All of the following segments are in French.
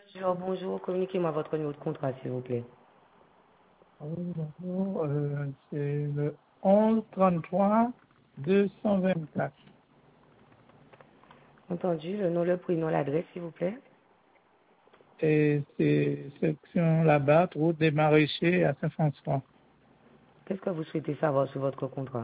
Alors, bonjour, communiquez-moi votre numéro de contrat, s'il vous plaît. Oui, bonjour, c'est le 11 33 224. Entendu, le nom, le prénom, l'adresse, s'il vous plaît. Et c'est section là-bas, route des Maraîchers à Saint-François. Qu'est-ce que vous souhaitez savoir sur votre contrat?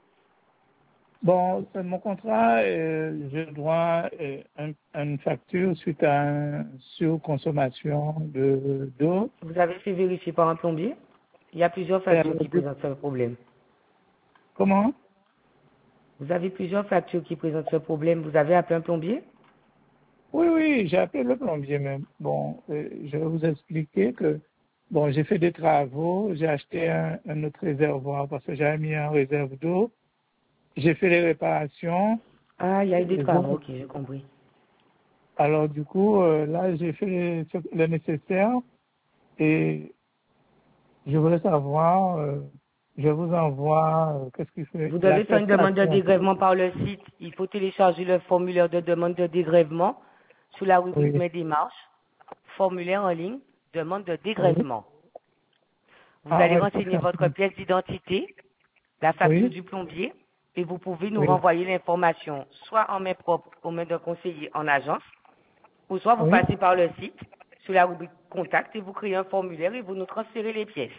Bon, c'est mon contrat, je dois une facture suite à une surconsommation d'eau. Vous avez fait vérifier par un plombier? Il y a plusieurs Et factures alors, qui présentent ce problème. comment? Vous avez plusieurs factures qui présentent ce problème. Vous avez appelé un plombier? Oui, oui, j'ai appelé le plombier même. Bon, je vais vous expliquer que, bon, j'ai fait des travaux, j'ai acheté un autre réservoir parce que j'avais mis un réserve d'eau. J'ai fait les réparations. Ah, il y a eu des Et travaux, bon, ok, j'ai compris. alors du coup, là, j'ai fait le nécessaire et je voulais savoir, je vous envoie, qu'est-ce qu'il fait? Vous devez faire une demande de L'attestation. dégrèvement par le site. Il faut télécharger le formulaire de demande de dégrèvement sous la rubrique Oui, Mes démarches. Formulaire en ligne, demande de oui. dégrèvement. Vous Ah allez ouais, il faut renseigner faire votre ça. pièce d'identité, la facture Oui, du plombier, et vous pouvez nous oui, renvoyer l'information soit en main propre aux mains d'un conseiller en agence, ou soit vous oui. passez par le site, sur la rubrique contact, et vous créez un formulaire et vous nous transférez les pièces.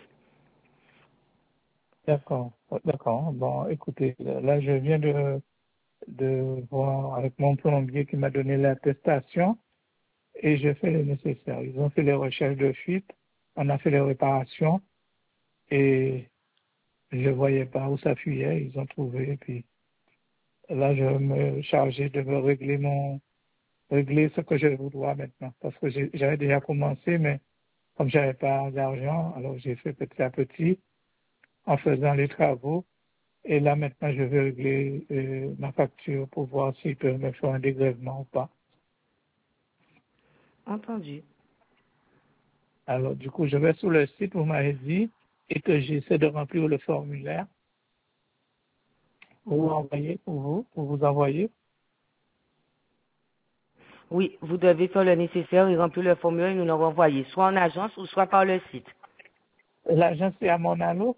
D'accord, d'accord. Bon, écoutez, là, je viens de voir avec mon plombier qui m'a donné l'attestation et je fais le nécessaire. Ils ont fait les recherches de fuite, on a fait les réparations et je voyais pas où ça fuyait, ils ont trouvé et puis là, je vais me charger de me régler ce que je vous dois maintenant parce que j'avais déjà commencé, mais comme j'avais pas d'argent, alors j'ai fait petit à petit en faisant les travaux. Et là, maintenant, je vais régler ma facture pour voir s'ils peuvent me faire un dégrèvement ou pas. Entendu. Alors, du coup, je vais sur le site, vous m'avez dit, et que j'essaie de remplir le formulaire pour vous envoyer, pour vous envoyer. Oui, vous devez faire le nécessaire et remplir le formulaire et nous le renvoyer, soit en agence ou soit par le site. L'agence est à Monalo.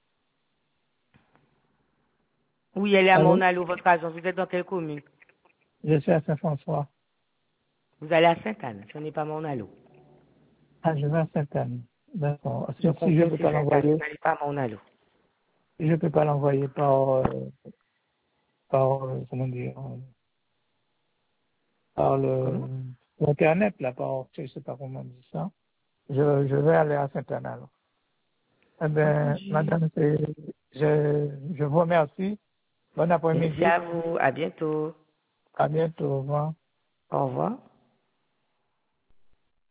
Oui, elle est à Allô? Mornalo, votre agence. Vous êtes dans quelle commune? Je suis à Saint-François. Vous allez à Sainte-Anne, ce n'est pas Mornalo. Ah, je vais à Sainte-Anne. D'accord. Je Si je confirme, peux c'est pas Sainte-Anne, vous l'envoyer, n'allez pas à Mornalo. si je peux pas l'envoyer comment dire, par Comment? l'Internet, là, je sais pas comment on dit ça. Je vais aller à Sainte-Anne alors. Eh bien, Entendu. madame, je vous remercie. Bon Merci après-midi. à vous. À bientôt. À bientôt. Au revoir. Au revoir.